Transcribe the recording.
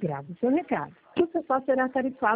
grave o seu recado. O sofá será tarifado